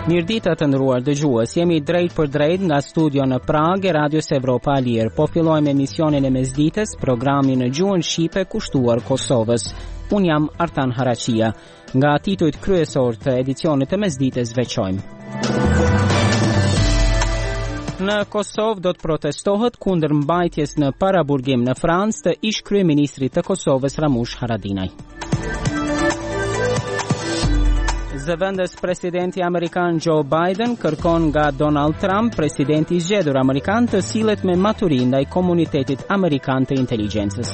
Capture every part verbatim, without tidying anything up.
Mirëditë të nderuar dëgjues, jemi drejt për drejt nga studio në Prag e Radios Evropa e Lirë. Po fillojmë emisionin e mesdites, programin në gjuhën shqipe kushtuar Kosovës. Unë jam Artan Haraqia. Nga titujt kryesor të edicionit të mesdites veçojmë. Në Kosovë do të protestohet kundër mbajtjes në paraburgim në Francë të ish kryeministrit të Kosovës Ramush Haradinaj. Zëvendës presidenti Amerikan Joe Biden kërkon nga Donald Trump, presidenti i zgjedhur Amerikan, të sillet me maturi ndaj komunitetit Amerikan të inteligjencës.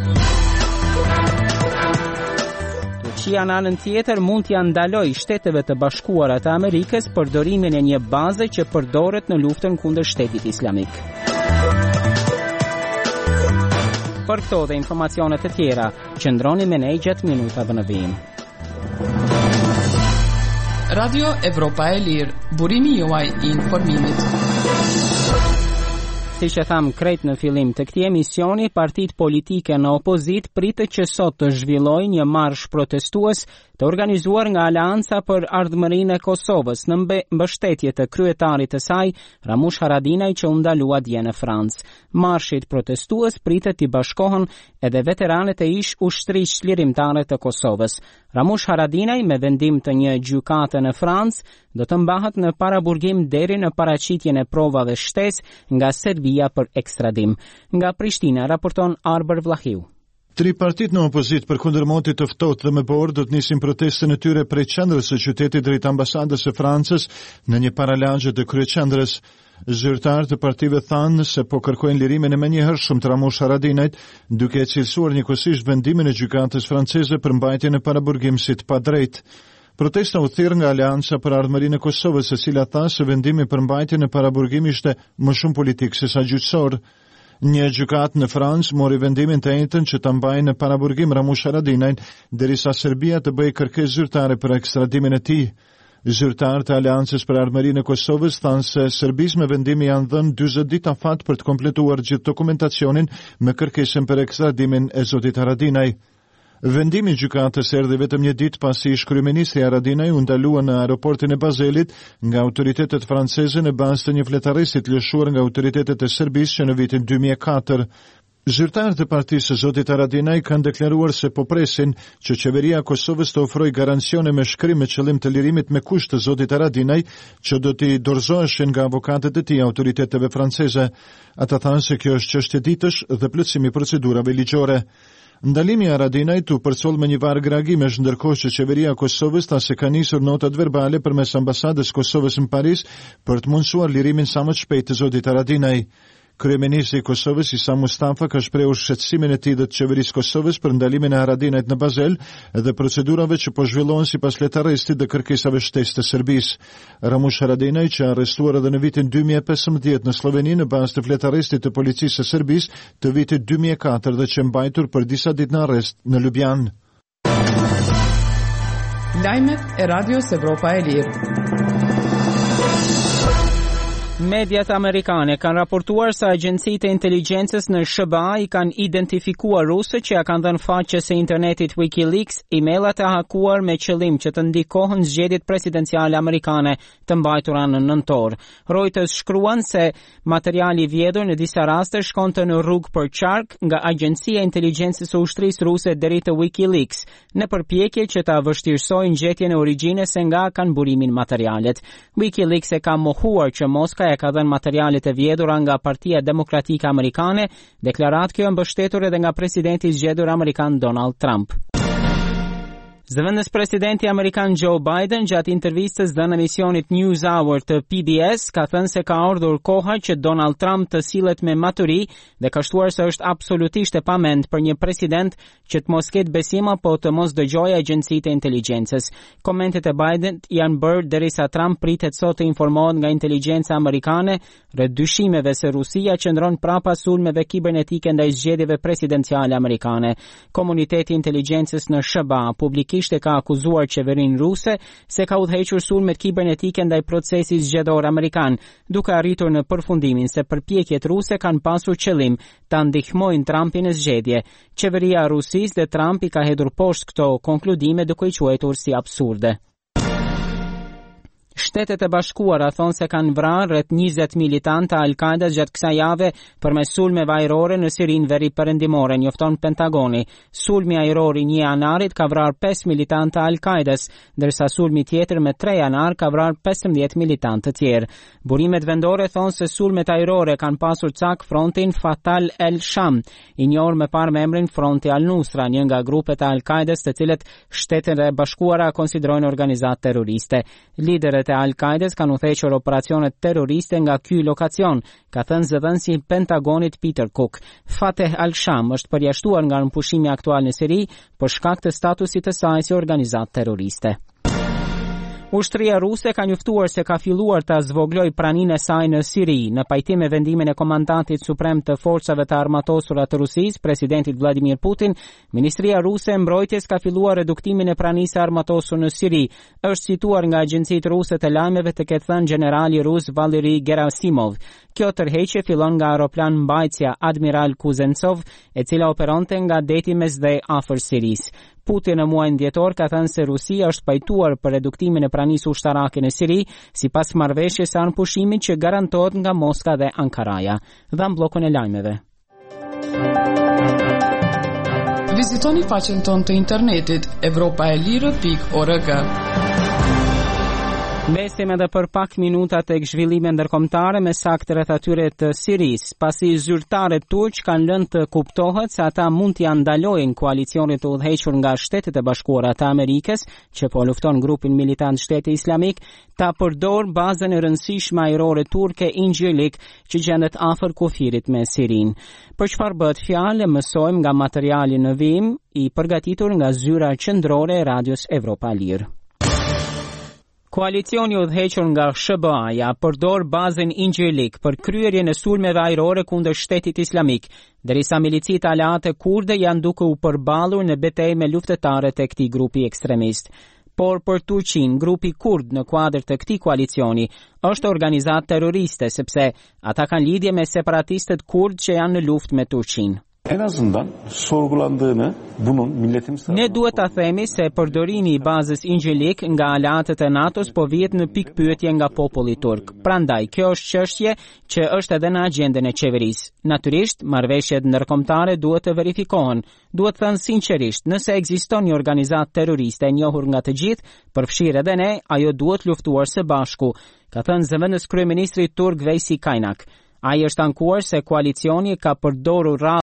Turqia në anën tjetër mund t'ia ndalojë Shteteve të Bashkuara të Amerikës përdorimin e një baze që përdoret në luftën kundër Shtetit Islamik. Për këto dhe informacionet e tjera, qëndroni me ne gjatë minutave në vijim. Radio Evropa e Lirë, burimi juaj i informimit. Si që tham krejt në fillim të këtij emisioni, partitë politike në opozit pritet që sot të zhvillojë një marsh protestues të organizuar nga Aleanca për Ardhmërinë e Kosovës në mbështetje të kryetarit të saj, Ramush Haradinaj, që u ndalua dje në Francë. Marshit protestues pritet të bashkohen edhe veteranët e ish ushtrisë çlirimtare të Kosovës. Ramush Haradinaj, me vendim të një gjykate në Francë, do të mbahet në paraburgim deri në paraqitjen e provave shtesë nga Serbia për ekstradim. Nga Prishtina raporton Arber Vlahiu. Tri partit në opozit për kundër motit të ftohtë dhe më borë do të nisin protestën e tyre prej qendrës së qytetit drejt ambasadës së Francës në një paralagje të kryeqendrës. Zyrtarët e partive thanë se po kërkojnë lirimin e menjëhershëm të Ramush Haradinajt, duke e cilësuar njëkohësisht vendimin e gjykatës franceze për mbajtjen e paraburgimsit pa drejt. Protesta u thirr nga Aleanca për Ardhmërinë e Kosovës, e cila tha se vendimi për mbajtjen e paraburgimit ishte më shumë politik se sa gjyqësor. Një gjykat në Francë mori vendimin të njëjtën që ta mbajë në paraburgim Ramush Haradinajn derisa Serbia të bëjë kërkesë zyrtare për ekstradimin e tij. Zyrtarët e Aleancës për Ardhmërinë e Kosovës thanë se Serbisë me vendimi janë dhënë dyzet ditë afat për të kompletuar gjithë dokumentacionin me kërkesën për ekstradimin e zotit Haradinaj. Vendimi i gjykatës erdhi vetëm një ditë pasi ish kryeministri Haradinaj u ndalua në aeroportin e Bazelit nga autoritetet franceze në bazë të një fletaresi të lëshuar nga autoritetet e Serbisë që në vitin dy mijë e katër. Zyrtarët e partisë së zotit Haradinaj kanë deklaruar se po presin që qeveria e Kosovës të ofrojë garancione me shkrim me qëllim të lirimit me kusht të zotit Haradinaj, që do t'i dorëzoheshin nga avokatët e tij autoriteteve franceze. Ata thanë se kjo është çështje ditësh dhe plotësimi i procedurave ligjore. Ndalimi i Haradinajt u përcoll me një varg reagimesh, ndërkohë që qeveria e Kosovës tha se ka nisur notat verbale përmes ambasadës Kosovës në Paris për të mundësuar lirimin sa më të shpejtë të zotit Haradinaj. Kryeministri i Kosovës Isa Mustafa ka shprehur shqetësimin e tij dhe të qeverisë Kosovës për ndalimin e Haradinajt në Bazel dhe procedurave që po zhvillohen sipas letarrestit dhe kërkesave shtesë të Serbisë. Ramush Haradinaj, që arrestuar edhe në vitin dy mijë e pesëmbëdhjetë në Sloveni në bazë të fletarrestit të policisë së Serbisë të vitit dy mijë e katër dhe që mbajtur për disa ditë në arrest në Ljubljan. Lajmet e Radios Evropa e Lirë. Mediat amerikane kanë raportuar se agjencitë e inteligjencës në S B A i kanë identifikuar rusët që ja kanë dhënë faqes së internetit WikiLeaks emaillat e hakuar me qëllim që të ndikohen zgjedhjet presidenciale amerikane të mbajtura në nëntor. Reuters shkruan se materiali i vjedhur në disa raste shkonte në rrugë për qark nga Agjencia e Inteligjencës së Ushtrisë Ruse deri te WikiLeaks, në përpjekje që ta vështirësojnë gjetjen e origjinës se nga kanë burimin materialet. WikiLeaks e ka mohuar që Moska e ka dhënë materialet e vjedhura nga Partia Demokratike Amerikane, deklarat kjo e mbështetur edhe nga presidenti i zgjedhur amerikan Donald Trump. Zëvendës presidenti amerikan Joe Biden gjatë intervistës dhënë emisionit News Hour të P B S ka thënë se ka ardhur koha që Donald Trump të sillet me maturi dhe ka shtuar se është absolutisht e pamend për një president që të mos ketë besim apo të mos dëgjojë agjencitë e inteligjencës. Komentet e Biden janë bërë derisa Trump pritet sot të informohet nga inteligjenca amerikane rreth dyshimeve se Rusia qëndron prapa sulmeve kibernetike ndaj zgjedhjeve presidenciale amerikane. Komuniteti i inteligjencës në S B A publikisht e ka akuzuar qeverinë ruse se ka udhëhequr sulmet kibernetike ndaj procesit zgjedhor amerikan, duke arritur në përfundimin se përpjekjet ruse kanë pasur qëllim ta ndihmojnë Trumpin në zgjedhje. Qeveria e Rusisë dhe Trump i ka hedhur poshtë këto konkludime duke i quajtur si absurde. Shtetet e Bashkuara thonë se kanë vrarë rreth njëzet militantë të Al-Qaidas gjatë kësaj jave përmes sulmeve ajrore në Sirinë veriperëndimore, njofton Pentagoni. Sulmi ajror i një janarit ka vrarë pesë militantë të Al-Qaidas, ndërsa sulmi tjetër me tre janar ka vrarë pesëmbëdhjetë militantë të tjerë. Burimet vendore thonë se sulmet ajrore kanë pasur cak frontin Fatal el-Sham, i njohur më parë me emrin Fronti al-Nusra, një nga grupet e Al-Qaidas të cilët Shtetet e Bashkuara konsiderojnë organizatë terroriste. Liderët e Al-Qaidas kanë udhëhequr operacione terroriste nga ky lokacion, ka thënë zëdhënësi i Pentagonit Peter Cook. Fateh al-Sham është përjashtuar nga rëmpushimi aktual në Siri për shkak të statusit të saj si organizatë terroriste. Ushtria ruse ka njoftuar se ka filluar ta zvogloj praninë e saj në Siri, në pajtim me vendimin e komandantit suprem të forcave të armatosura të Rusisë, presidentit Vladimir Putin. Ministria ruse e mbrojtjes ka filluar reduktimin e pranisë së armatosur në Siri, është cituar nga agjencitë ruse të lajmeve të ketë thënë generali rus Valeri Gerasimov. Kjo tërheqje fillon nga aeroplan mbajtësja Admiral Kuznetsov, e cila operonte nga deti mesdhej afër Sirisë. Putin në muajin dhjetor ka thënë se Rusia është pajtuar për reduktimin e pranisë ushtarake në Siri, sipas marrëveshjes së anëpushimit që garantohet nga Moska dhe Ankaraja. Dhan bllokun e lajmeve. Vizitoni faqen tonë të internetit evropa e lirë pikë org. Mbestim edhe për pak minuta tek zhvillime ndërkombëtare me saktë rreth atyre të Sirisë, pasi zyrtarët turq kanë lënë të kuptohet se ata mund t'i ndalojnë koalicionit të udhëhequr nga Shtetet e Bashkuara të Amerikës, që po lufton grupin militant Shteti Islamik, ta përdor bazën e rëndësishme ajrore turke Incirlik, që gjendet afër kufirit me Sirinë. Për çfarë bëhet fjalë, mësojmë nga materiali në vim i përgatitur nga zyra qendrore e Radios Evropa Lirë. Koalicioni udhëhequr nga S B A-ja përdor bazën Incirlik për kryerjen e sulmeve ajrore kundër Shtetit Islamik, derisa milicitë aleate kurde janë duke u përballur në betejë me luftëtarët e këtij grupi ekstremist. Por për Turqinë, grupi kurd në kuadër të këtij koalicioni është organizatë terroriste, sepse ata kanë lidhje me separatistët kurd që janë në luftë me Turqinë. En azından sorgulandığını bunun milletimiz Ne duhet ta themi se përdorimi i bazës Incirlik nga aleatët e NATO-s po vihet në pikpyetje nga populli turk. Prandaj, kjo është çështje që është edhe në agjendën e qeverisë. Natyrisht, marrëveshjet ndërkombëtare duhet të verifikohen. Duhet thënë sinqerisht, nëse ekziston një organizatë terroriste e njohur nga të gjithë, përfshirë edhe ne, ajo duhet luftuar së bashku, ka thënë zëvendës kryeministri turk Vejsi Kajnak. Ai është ankuar se koalicioni ka përdorur